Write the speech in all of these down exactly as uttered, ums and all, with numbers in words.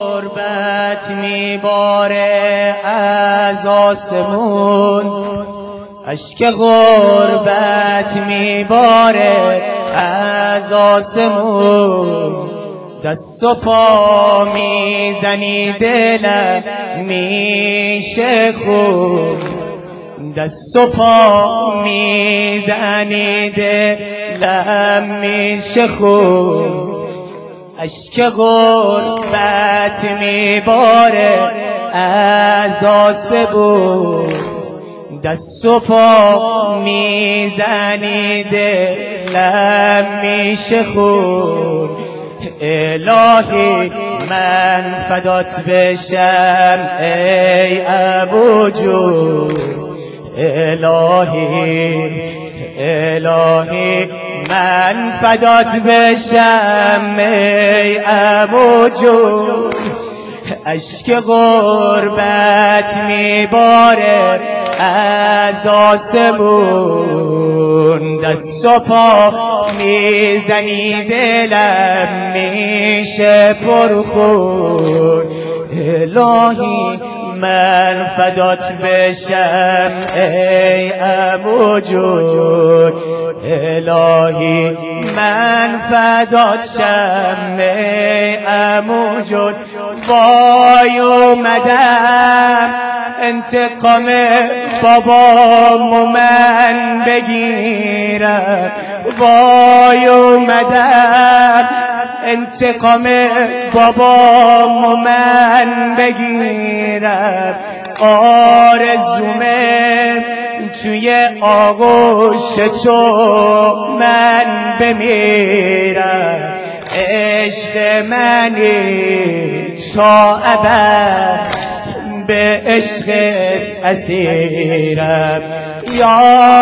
غربت میباره از آسمون، اشک غربت میباره از آسمون. دست و پا میزنی دلم میشه خون، دست و پا میزنی دلم میشه خون. اشک غربت میباره از آسمون، دست و پا میزنی دلم میشه خون. الهی من فدات بشم ای ابو جون، الهی الهی من فدات بشم ای ابو جون. اشک غربت میباره از آسمون، دست و پا میزنی دلم میشه پرخون. الهی من فدات بشم ای عمو جون، الهی من فدات شم ای عمو جون. وای اومدم انتقام بابامو من بگیرم، وای اومدم انتقام بابامو من بگیرم. آرزومه توی آغوش تو من بمیرم، عشق منی تا ابد به عشقت اسیرم. یا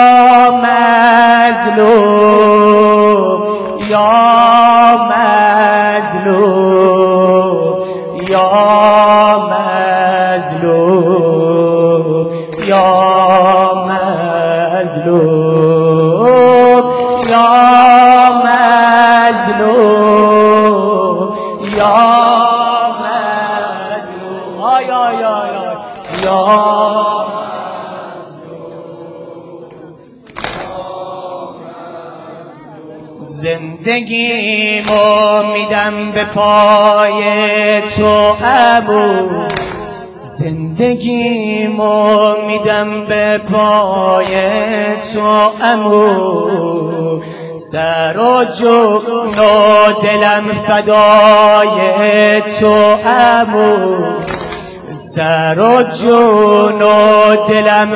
مظلوم یا مظلوم یا مظلوم یا مظلوم یا مظلوم یا مظلوم آی آی آی یا زندگیمو میدم به پای تو عمو، زندگیمو میدم به پای تو عمو. سر و جون و دلم فدای تو عمو، سر و جون و دلم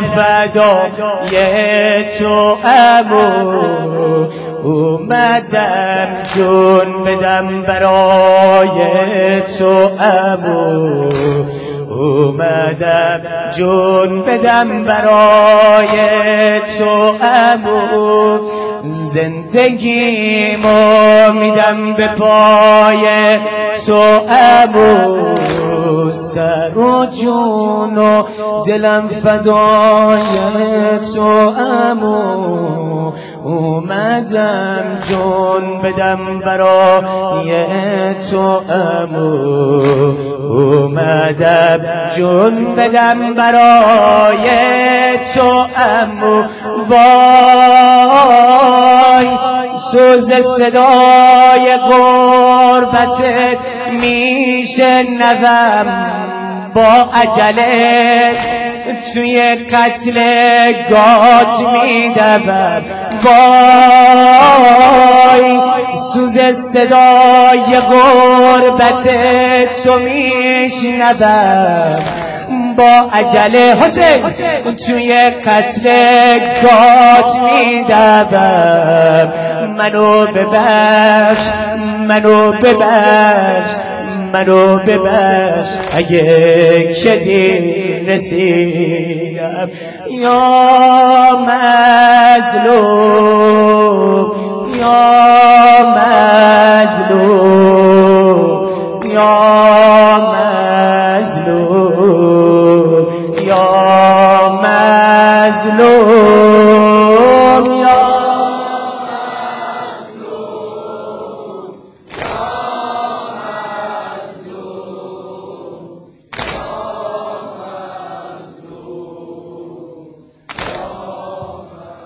فدای تو عمو. اومدم جون بدم برای تو عمو، اومدم جون بدم برای تو عمو. زندگیمو میدم به پای تو عمو، سر و جون و دلم فدای تو عمو. اومدم جون بدم برای تو عمو، اومدم جون بدم برای تو عمو. وای سوز صدای غربتت میشنوم، با عجله توی قتل گات میدوم. وای سوز صدای غربتت تو میشنوم، با عجله حسین توی قتل گات میدوم. منو ببخش منو ببخش منو ببخش اگه که دیر رسیدم. یا مظلوم یا مظلوم یا مظلوم